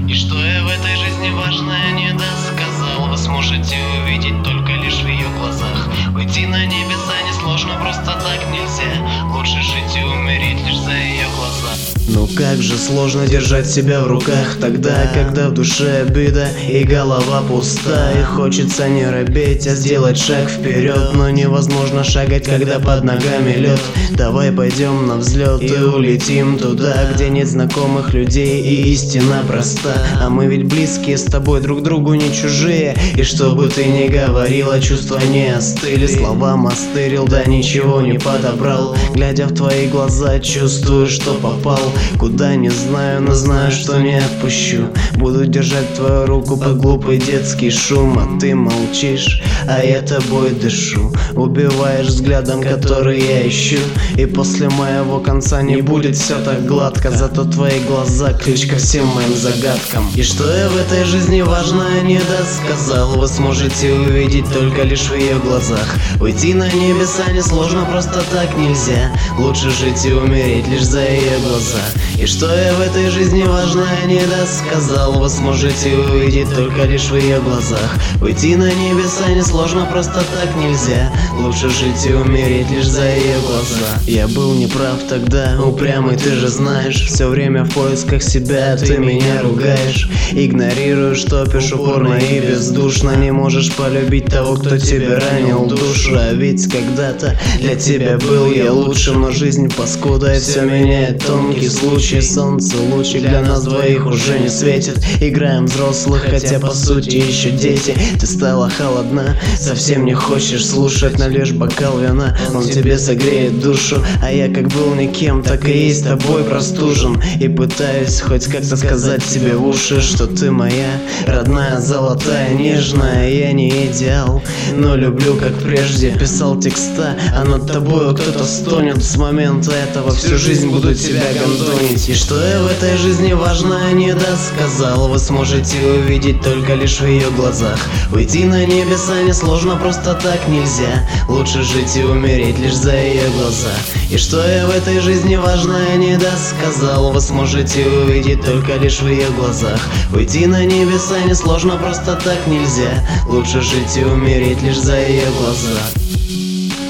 И что я в этой жизни важное не досказал, вы сможете увидеть только лишь в ее глазах. Уйти на небеса несложно, просто так нельзя. Лучше жить и умереть лишь за ее глаза. Ну как же сложно держать себя в руках тогда, когда в душе обида и голова пуста. И хочется не робеть, а сделать шаг вперед, но невозможно шагать, когда под ногами лед. Давай пойдем на взлет и улетим туда, где нет знакомых людей и истина проста. А мы ведь близкие с тобой, друг другу не чужие. И что бы ты ни говорила, чувства не остыли. Словам остырил, да ничего не подобрал. Глядя в твои глаза, чувствую, что попал куда не знаю, но знаю, что не отпущу. Буду держать твою руку под глупый детский шум, а ты молчишь, а я тобой дышу. Убиваешь взглядом, который я ищу, и после моего конца не будет все так гладко. Зато твои глаза ключ ко всем моим загадкам. И что я в этой жизни важное не досказал, вы сможете увидеть только лишь в ее глазах. Уйти на небеса несложно, просто так нельзя. Лучше жить и умереть лишь за ее глаза. И что я в этой жизни важное не досказал, вы сможете увидеть только лишь в ее глазах. Уйти на небеса несложно, просто так нельзя. Лучше жить и умереть лишь за ее глаза. Я был неправ тогда, упрямый, ты же знаешь. Все время в поисках себя ты меня ругаешь. Игнорируешь, топишь упорно и бездушно. Не можешь полюбить того, кто тебе ранил душу. А ведь когда-то для тебя был я лучшим, но жизнь паскуда, и все меняет тонкий случай. Солнце лучик для нас двоих уже не светит. Играем взрослых, хотя по сути еще дети. Ты стала холодна, совсем не хочешь слушать. Налишь бокал вина, он тебе согреет душу. А я как был никем, так и есть тобой простужен. И пытаюсь хоть как-то сказать тебе в уши, что ты моя родная, золотая, нежная. Я не идеал, но люблю как прежде. Писал текста, а над тобою кто-то стонет. С момента этого всю жизнь буду тебя гондонить. И что я в этой жизни важное не досказал, вы сможете увидеть только лишь в ее глазах. Уйти на небеса несложно, просто так нельзя. Лучше жить и умереть лишь за ее глаза. И что я в этой жизни важное не досказал, вы сможете увидеть только лишь в ее глазах. Уйти на небеса несложно, просто так нельзя. Лучше жить и умереть лишь за ее глаза.